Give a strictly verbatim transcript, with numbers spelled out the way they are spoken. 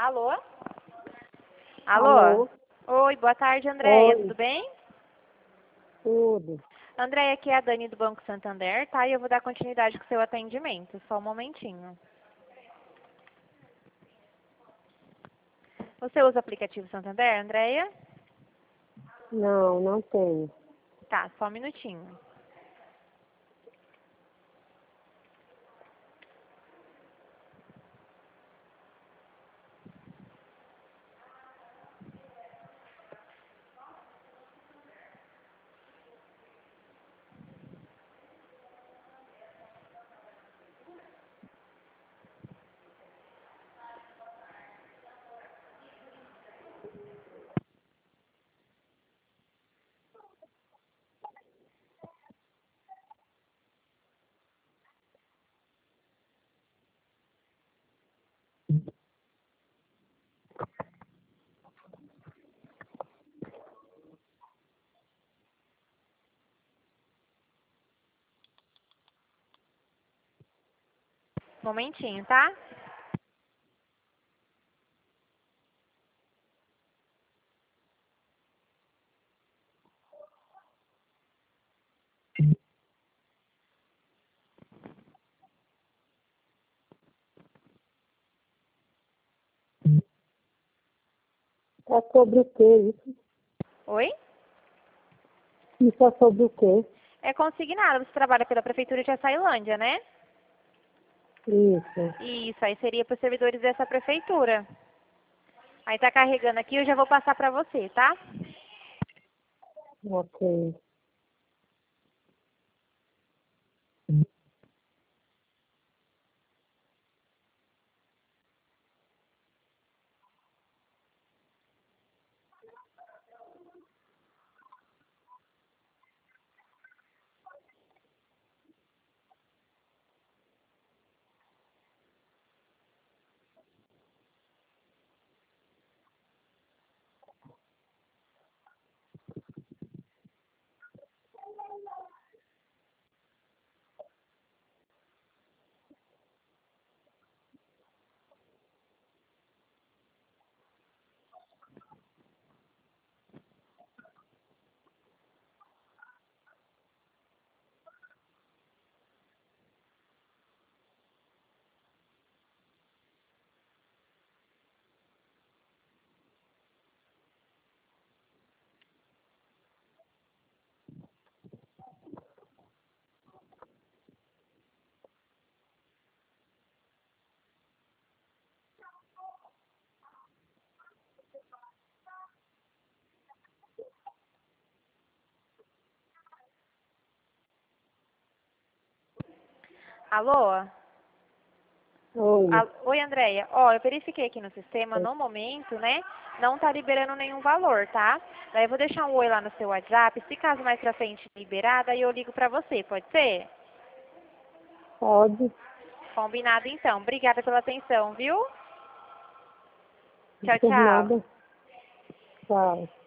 Alô? Alô? Alô? Oi, boa tarde, Andréia. Oi. Tudo bem? Tudo. Andréia, aqui é a Dani do Banco Santander, tá? E eu vou dar continuidade com o seu atendimento. Só um momentinho. Você usa o aplicativo Santander, Andréia? Não, não tenho. Tá, só um minutinho. Momentinho, tá? É sobre o quê isso? Oi? Isso é sobre o quê? É consignado. Você trabalha pela Prefeitura de Açailândia, né? Isso. Isso, aí seria para os servidores dessa prefeitura. Aí tá carregando aqui, eu já vou passar para você, tá? Ok. Alô? Oi. Al- Oi, Andréia. Ó, eu verifiquei aqui no sistema, no momento, né, não tá liberando nenhum valor, tá? Daí eu vou deixar um oi lá no seu WhatsApp, se caso mais pra frente liberar, daí eu ligo pra você, pode ser? Pode. Combinado então. Obrigada pela atenção, viu? Tchau, Por tchau. nada. Tchau.